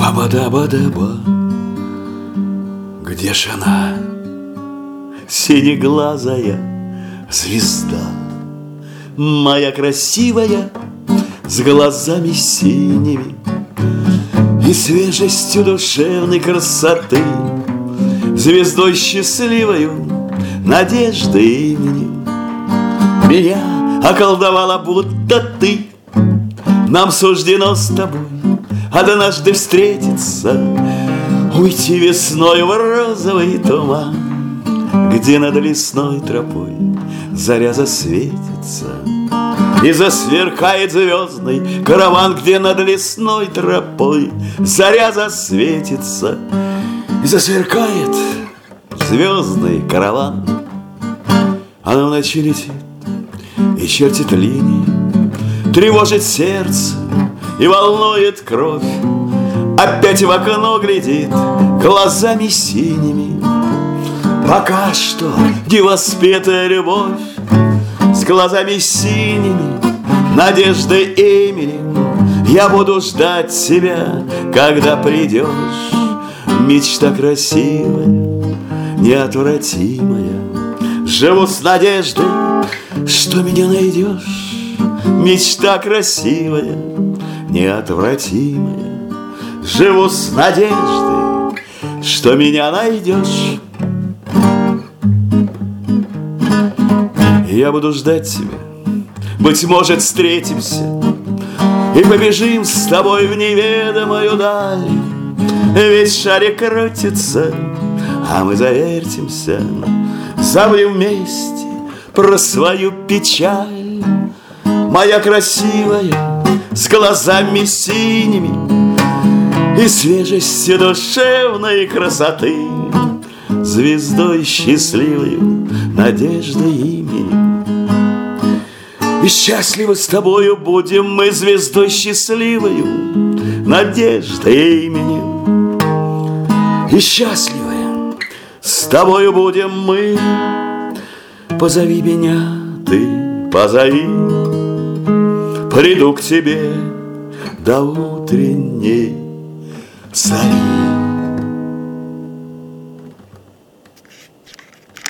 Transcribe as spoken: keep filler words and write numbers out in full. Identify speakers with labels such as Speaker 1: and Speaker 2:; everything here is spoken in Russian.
Speaker 1: Аба-даба-даба, где ж она, синеглазая звезда, моя красивая, с глазами синими и свежестью душевной красоты, звездой счастливою, надежды именем. Меня околдовала будто ты, нам суждено с тобой однажды встретиться, уйти весной в розовый туман, где над лесной тропой заря засветится и засверкает звездный караван, где над лесной тропой заря засветится и засверкает звездный караван. Она в ночи летит и чертит линии, тревожит сердце и волнует кровь. Опять в окно глядит глазами синими. Пока что невоспетая любовь с глазами синими, надеждой именем. Я буду ждать тебя, когда придешь, мечта красивая, неотвратимая. Живу с надеждой, что меня найдешь, мечта красивая, неотвратимая. Живу с надеждой, что меня найдешь. Я буду ждать тебя, быть может, встретимся и побежим с тобой в неведомую даль. Весь шарик крутится, а мы завертимся, забудем вместе про свою печаль. Моя красивая, с глазами синими и свежестью душевной красоты, звездой счастливою, надеждой именем. И счастливы с тобою будем мы, звездой счастливою, надеждой именем. И счастливы с тобою будем мы. Позови меня ты, позови, приду к тебе до утренней зари.